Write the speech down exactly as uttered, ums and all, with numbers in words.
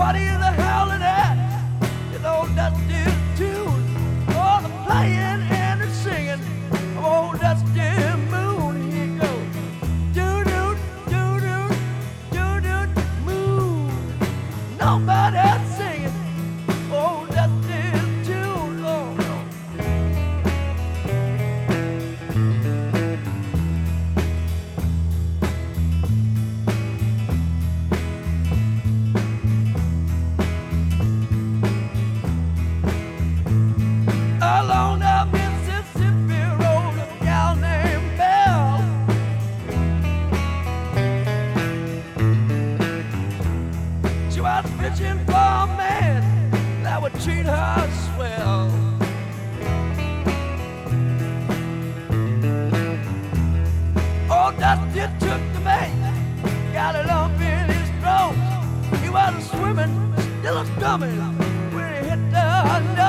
what is the howling at? You know Dusty tune. Oh, the playing and the singing. Oh, Dusty Moon, here you go. Do do do do do do moon. Nobody singing. Oh, Dusty tune. Oh, no. Along the Mississippi road, a gal named Belle. She was fishing for a man that would treat her swell. Oh, Dusty took the bait, got it up in his throat. He was swimming, still a scumming when he hit the